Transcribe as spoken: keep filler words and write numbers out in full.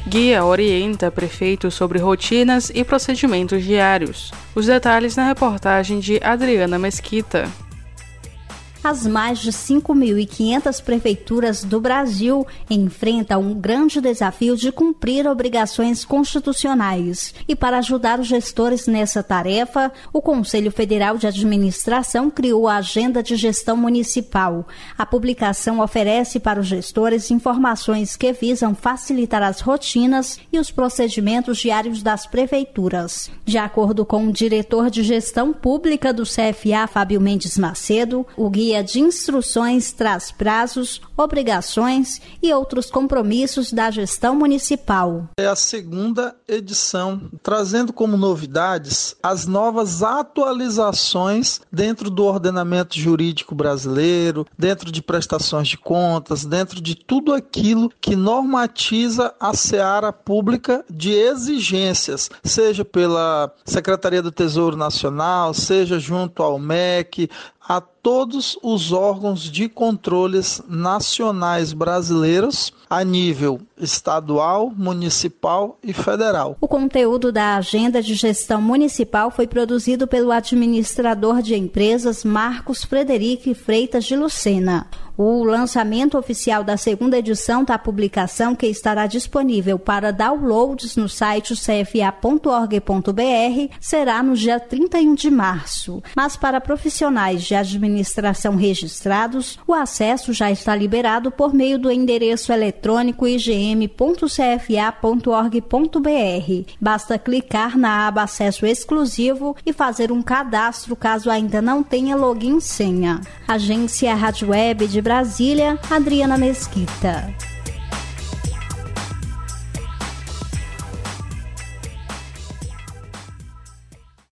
Guia orienta prefeitos sobre rotinas e procedimentos diários. Os detalhes na reportagem de Adriana Mesquita. As mais de cinco mil e quinhentas prefeituras do Brasil enfrentam um grande desafio de cumprir obrigações constitucionais. E para ajudar os gestores nessa tarefa, o Conselho Federal de Administração criou a Agenda de Gestão Municipal. A publicação oferece para os gestores informações que visam facilitar as rotinas e os procedimentos diários das prefeituras. De acordo com o diretor de Gestão Pública do C F A, Fábio Mendes Macedo, o guia de instruções traz prazos, obrigações e outros compromissos da gestão municipal. É a segunda edição, trazendo como novidades as novas atualizações dentro do ordenamento jurídico brasileiro, dentro de prestações de contas, dentro de tudo aquilo que normatiza a seara pública de exigências, seja pela Secretaria do Tesouro Nacional, seja junto ao M E C, a todos os órgãos de controles nacionais brasileiros a nível estadual, municipal e federal. O conteúdo da Agenda de Gestão Municipal foi produzido pelo administrador de empresas Marcos Frederico Freitas de Lucena. O lançamento oficial da segunda edição da publicação, que estará disponível para downloads no site c f a ponto org ponto b r, será no dia trinta e um de março. Mas para profissionais de administração registrados, o acesso já está liberado por meio do endereço eletrônico i g m ponto c f a ponto org ponto b r. Basta clicar na aba Acesso Exclusivo e fazer um cadastro caso ainda não tenha login e senha. Agência Rádio Web de Brasília, Adriana Mesquita.